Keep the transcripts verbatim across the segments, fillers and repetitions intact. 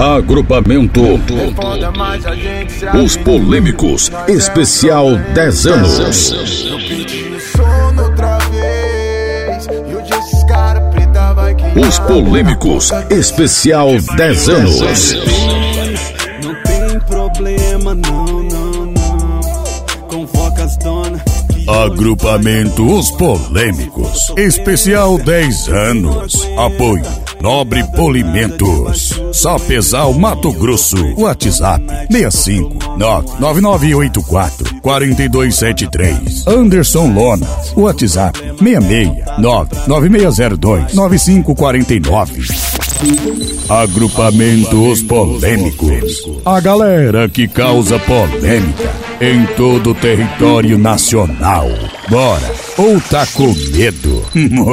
Agrupamento Os Polêmicos, especial dez anos. Os Polêmicos, especial dez anos. Não tem problema, não, não, não. Convoca as donas. Agrupamento Os Polêmicos, especial dez anos. Apoio Nobre Polimentos, Sapezal, Mato Grosso. WhatsApp seis cinco nove nove nove oito quatro quatro dois sete três. Anderson Lona, WhatsApp seis seis nove nove seis zero dois nove cinco quatro nove. Agrupamento Os Polêmicos, a galera que causa polêmica em todo o território nacional. Bora, ou tá com medo?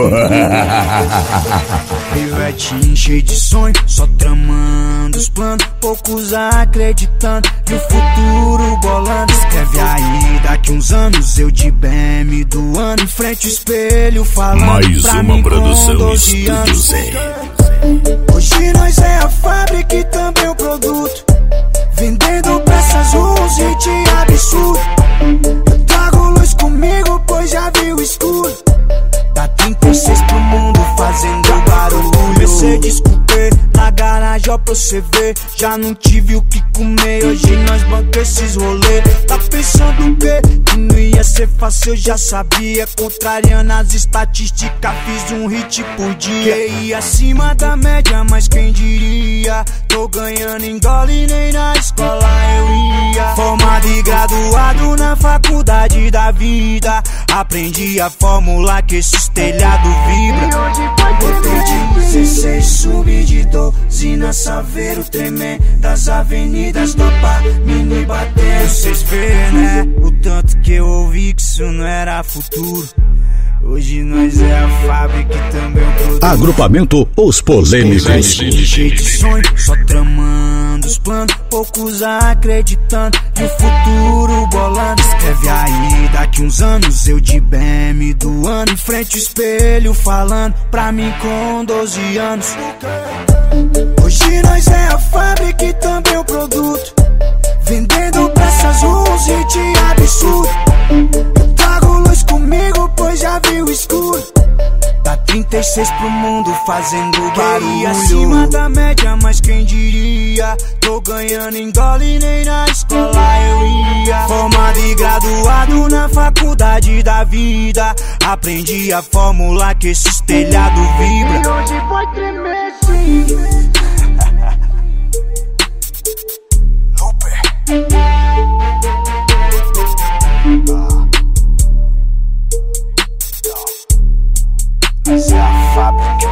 Pivetinho cheio de sonho, só tramando os planos, poucos acreditando que o futuro bolando. Escreve aí, daqui uns anos eu de B M do ano, em frente ao espelho falando. Mais pra uma mim produção Estúdio Zé. Hoje nós é a fábrica e também o produto, vendendo peças, uns hit absurdo. Eu trago luz comigo, pois já vi o escuro. Dá trinta e seis pro mundo fazendo barulho. Mercedes Coupé na garagem, ó, pra você ver. Já não tive o que comer, hoje nós banca esses rolê. Tá pensando o quê? Que não ia ser fácil, eu já sabia. Contrariando as estatísticas, fiz um hit por dia. E acima da média, mas quem diria? Tô ganhando em dólar e nem na escola eu ia. Formado e graduado na faculdade da vida, aprendi a fórmula que esses telhados vibra. Botei de dezesseis, subi de doze na Saveiro, tremendo das avenidas do Pá, mini batendo. Vocês vê, né? O tanto que eu ouvi que isso não era futuro. Hoje nós é a fábrica e também o produto. Agrupamento Os Polêmicos. Cheio de sonho, só tramando os planos, poucos acreditando que o futuro bolando. Escreve aí, daqui uns anos eu de B M do ano, em frente ao espelho falando pra mim com doze anos. Hoje nós é a fábrica e também o produto, vendendo peças, uns hit absurdo. Eu trago luz comigo, pois já vi o escuro. Dá trinta e seis pro mundo fazendo barulho. Acima da média, mas quem diria? Tô ganhando em dólar e nem na escola eu ia. Formado e graduado na faculdade da vida, aprendi a fórmula que esses telhados vibra. E hoje vai tremer sim. Essa é a fábrica.